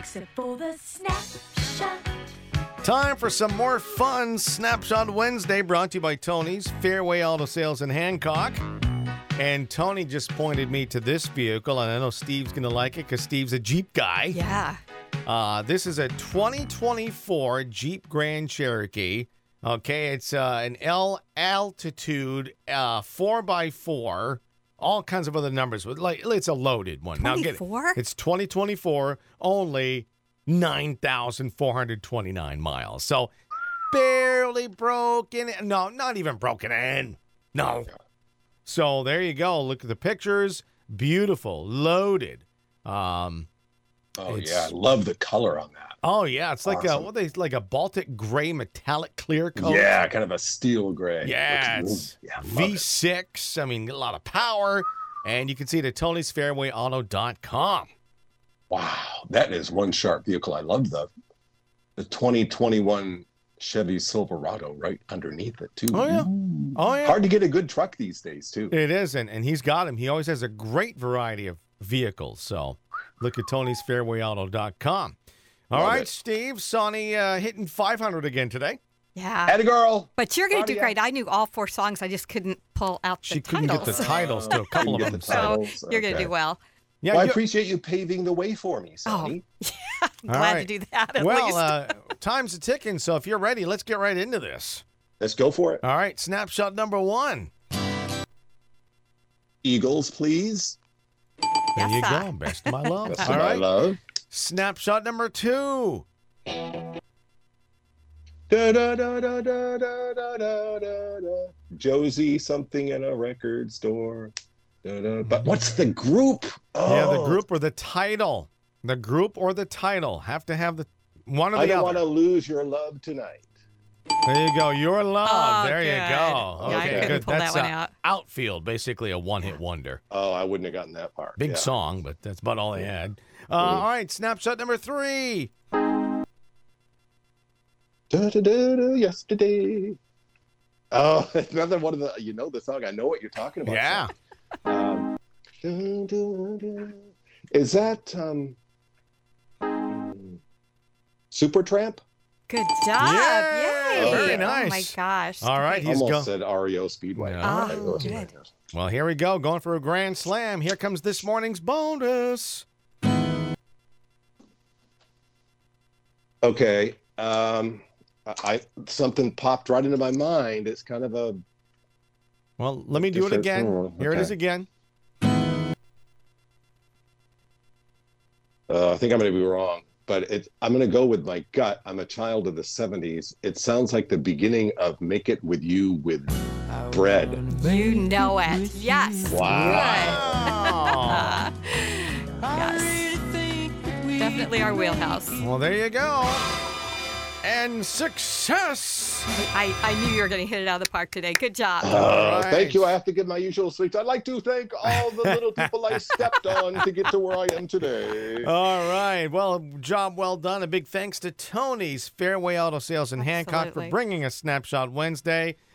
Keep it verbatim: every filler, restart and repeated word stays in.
except for the snapshot. Time for some more fun Snapshot Wednesday, brought to you by Tony's Fairway Auto Sales in Hancock. And Tony just pointed me to this vehicle, and I know Steve's going to like it because Steve's a Jeep guy. Yeah. Uh, this is a twenty twenty-four Jeep Grand Cherokee. Okay, it's uh, an L altitude uh, four by four, all kinds of other numbers. Like it's a loaded one. Now get it. It's twenty twenty-four, only nine thousand four hundred twenty-nine miles. So barely broken in. No, not even broken in. No. So there you go. Look at the pictures. Beautiful, loaded. Um, oh yeah, I love the color on that. Oh yeah, it's like awesome. a what they like a Baltic gray metallic clear coat. Yeah, kind of a steel gray. Yeah, it's yeah, V six. It. I mean, a lot of power, and you can see it at Tonys Fairway Auto dot com. Wow, that is one sharp vehicle. I love the the twenty twenty-one Chevy Silverado right underneath it too. Oh yeah, oh yeah. Hard to get a good truck these days too. It is, and and he's got him. He always has a great variety of vehicles. So look at Tonys Fairway Auto dot com. All Love right, it. Steve, Sonny uh, hitting five hundred again today. Yeah. Atta girl. But you're going to do great. I knew all four songs. I just couldn't pull out the She couldn't titles. get the titles to a couple of Couldn't them. get the So titles. You're going to Okay. do well. yeah, Well, I you- appreciate you paving the way for me, Sonny. Oh, yeah. I'm All glad right. to do that at well, least. uh, time's a ticking, so if you're ready, let's get right into this. Let's go for it. All right, snapshot number one. Eagles, please. There Yes, you sir. go. Best of my love. That's All what I right. love. Snapshot number two. Da, da, da, da, da, da, da, da, da, da. Josie, something in a record store. Da, da. But what's the group? Oh, Yeah, the group or the title. The group or the title. Have to have the one or I the don't other. want to lose your love tonight. There you go. Your love. Oh, there you good. go. Yeah, I Okay, couldn't good. pull that That's one uh, out. outfield, basically a one-hit wonder. Oh, I wouldn't have gotten that far. Big Yeah. song, but that's about all they had. Uh, all right, snapshot number three. Da, da, da, da, yesterday. Oh, another one of the. You know the song. I know what you're talking about. Yeah. Um, da, da, da. Is that um, Supertramp? Good job. Yay! Yay. Very Oh, my nice. gosh. All right, Okay. he's Almost go- said R E O Speedway. No. Oh, good. Well, here we go. Going for a grand slam. Here comes this morning's bonus. Okay. Um, I, I something popped right into my mind. It's kind of a. Well, let me do it Different- again. oh, Here it is okay. again. Uh, I think I'm going to be wrong, but it, I'm going to go with my gut. I'm a child of the seventies. It sounds like the beginning of "Make It With You" with Bread. You know it. Yes. Wow. Yes. Definitely our wheelhouse. Well, there you go. And success. I, I knew you were going to hit it out of the park today. Good job. Uh, right. Thank you. I have to give my usual sweets. I'd like to thank all the little people I stepped on to get to where I am today. All right. Well, job well done. A big thanks to Tony's Fairway Auto Sales in Hancock for Absolutely. bringing us Snapshot Wednesday.